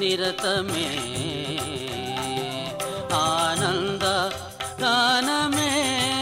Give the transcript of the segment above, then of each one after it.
నిరతమే ఆనంద గానమే.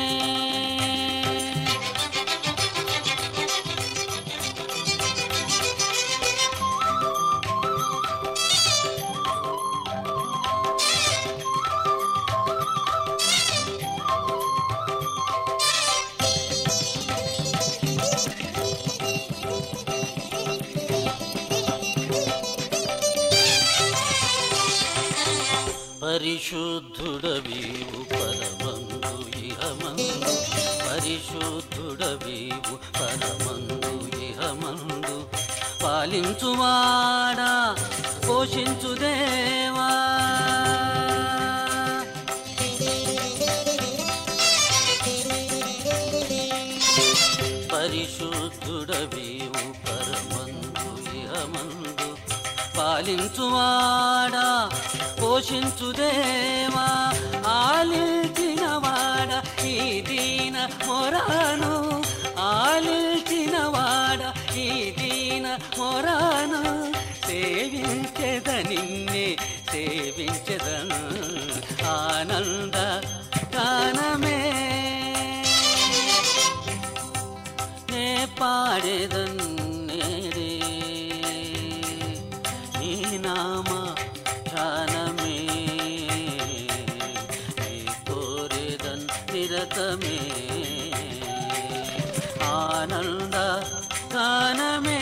పరిశుద్ధుడవీవు పరమందు ఇహమందు, పరిశుద్ధుడవీవు పరమందు ఇహమందు, పాలించువాడా పోషించు దేవా. పరిశుద్ధుడవీవు పరమందు ఇహమందు, పాలించువాడా పోషించు దేవా. ఆలిల్చినవాడ ఈ దీన మొరాను, ఆలిల్చినవాడ ఈ దీన మొరాను, సేవించెద నిన్నే సేవించెదను ఆనంద గానమే. నే పాడేదన్నేరే నీ నామ ధ్యానమే, నీ కోరేదన్ నిరతమే ఆనంద గానమే.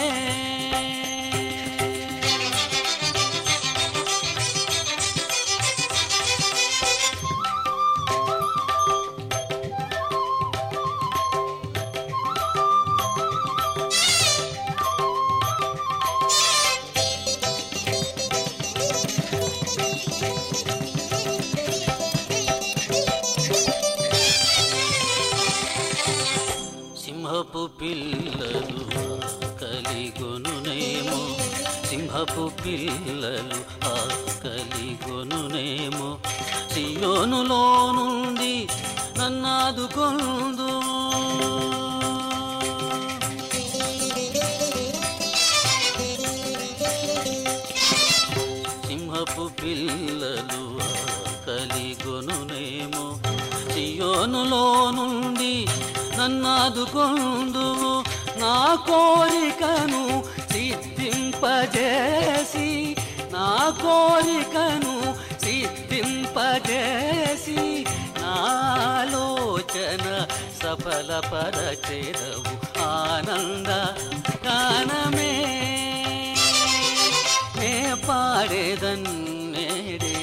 సింహపు పిల్లలు కలిగొనునేమో, సింహపు పిల్లలు కలిగొనునేమో, సియోనులో నుండి నన్నాదుకొందు. సింహపు పిల్లలు కలిగొనునేమో, సియోనులో నుండి నన్నాదుకొందువు. నా కోరికను సిద్ధింపజేసి, నా కోరికను సిద్ధింపజేసి, నాలోచన సఫలపరచెదవు ఆనంద గానమే. నే పాడేదన్నేడే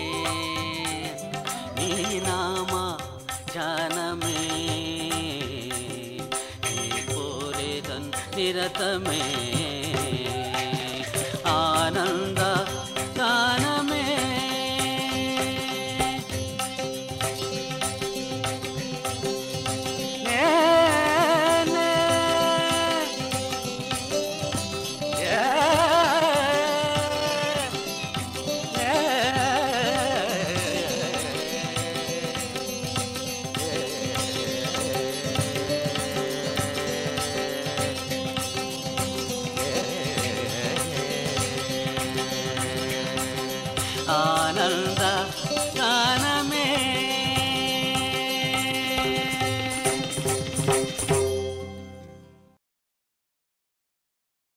నీ నామ ధ్యానమే, నిరతమే ఆనంద గానమే. ఆనంద గానమే.